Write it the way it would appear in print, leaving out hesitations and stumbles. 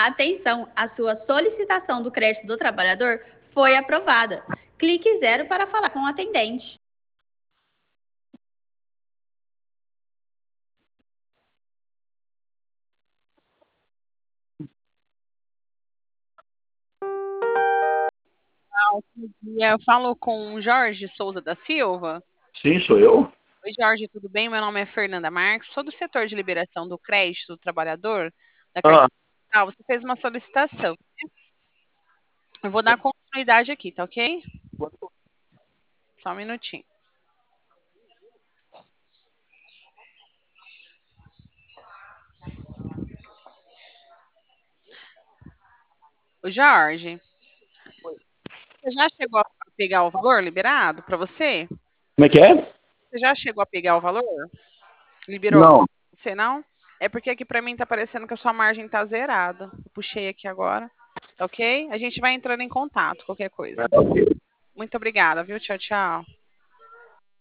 Atenção, a sua solicitação do crédito do trabalhador foi aprovada. Clique 0 para falar com o atendente. Eu falo com o Jorge Souza da Silva. Sim, sou eu. Oi, Jorge, tudo bem? Meu nome é Fernanda Marques, sou do setor de liberação do crédito do trabalhador, da Ah, Caixa Digital. Você fez uma solicitação. Eu vou dar continuidade aqui, tá ok? Só um minutinho. O Jorge, você já chegou a pegar o valor liberado para você? como é que é? Você já chegou a pegar o valor? Liberou Não. você não? É porque aqui para mim tá parecendo que a sua margem tá zerada. Eu puxei aqui agora, tá ok? A gente vai entrando em contato, qualquer coisa. Muito obrigada, viu? Tchau, tchau.